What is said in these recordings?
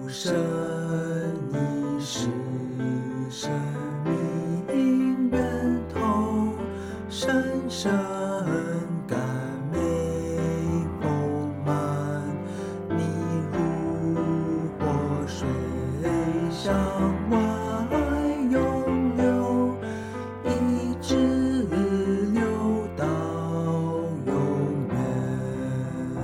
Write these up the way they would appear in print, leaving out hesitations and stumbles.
神，你是生命源头，深深甘美丰满，你如活水向外涌流，一直流到永远。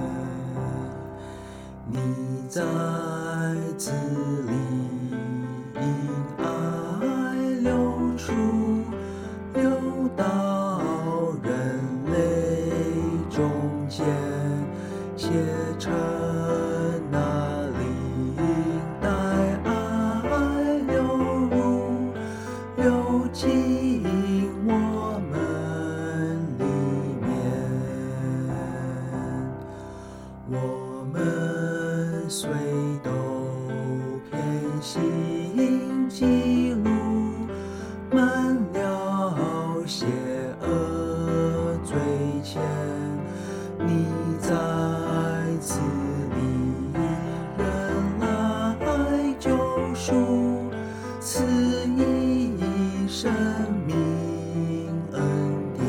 你在子里因爱流出，流到人类中间，写成那灵带爱流入，流进我们里面。我们虽都偏行己路，满了邪恶罪愆，你在子里人来救赎，赐以生命恩典。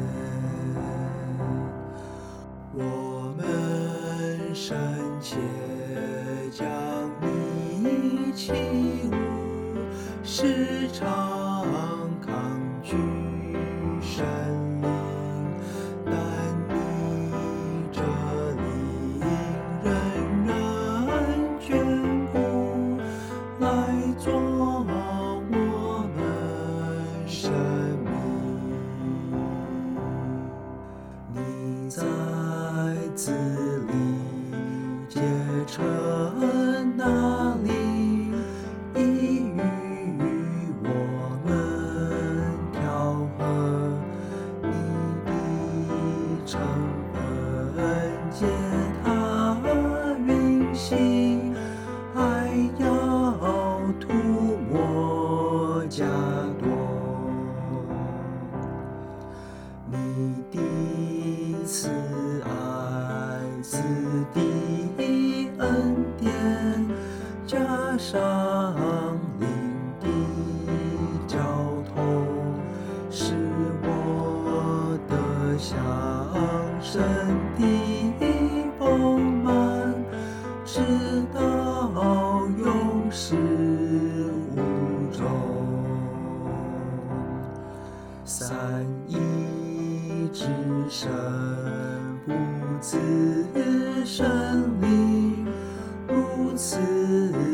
我们深切将你起舞，时常抗拒神灵，但你这灵仍然眷顾，来做我们生命。你在子里结成那灵，已与我们调和，你的成分借它运行，还要涂抹加多。你的慈爱，子的恩典，加上灵的交通，使我得享神的丰满，直到永世无终。三一之神，不自神灵，如此